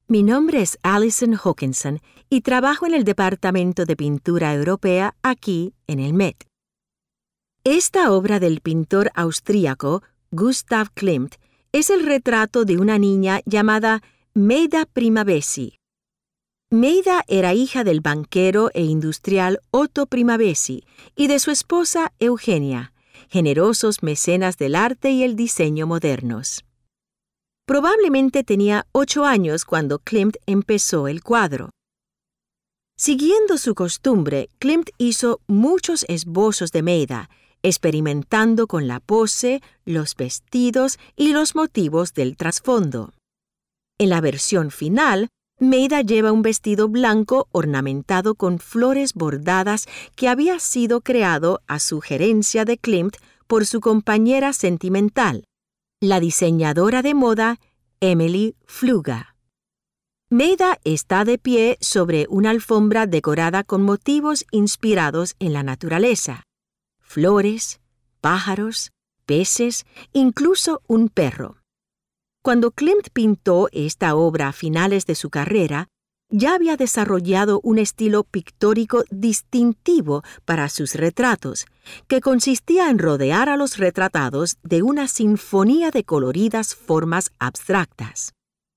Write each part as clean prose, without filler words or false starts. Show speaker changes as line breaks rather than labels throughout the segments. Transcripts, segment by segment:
Mi nombre es Alison Hawkinson y trabajo en el Departamento de Pintura Europea aquí en el Met. Esta obra del pintor austríaco Gustav Klimt es el retrato de una niña llamada Maida Primavesi. Maida era hija del banquero e industrial Otto Primavesi y de su esposa Eugenia, generosos mecenas del arte y el diseño modernos. Probablemente tenía 8 años cuando Klimt empezó el cuadro. Siguiendo su costumbre, Klimt hizo muchos esbozos de Maida, experimentando con la pose, los vestidos y los motivos del trasfondo. En la versión final, Maida lleva un vestido blanco ornamentado con flores bordadas que había sido creado a sugerencia de Klimt por su compañera sentimental, la diseñadora de moda Emilie Flügger. Maida está de pie sobre una alfombra decorada con motivos inspirados en la naturaleza: flores, pájaros, peces, incluso un perro. Cuando Klimt pintó esta obra a finales de su carrera, ya había desarrollado un estilo pictórico distintivo para sus retratos, que consistía en rodear a los retratados de una sinfonía de coloridas formas abstractas.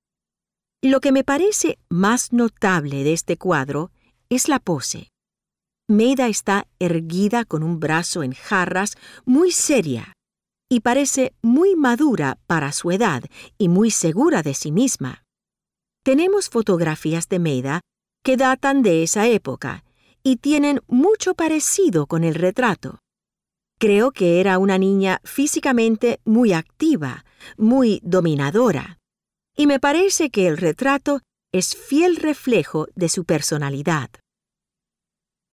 Lo que me parece más notable de este cuadro es la pose. Maida está erguida con un brazo en jarras, muy seria, y parece muy madura para su edad y muy segura de sí misma. Tenemos fotografías de Maida que datan de esa época y tienen mucho parecido con el retrato. Creo que era una niña físicamente muy activa, muy dominadora, y me parece que el retrato es fiel reflejo de su personalidad.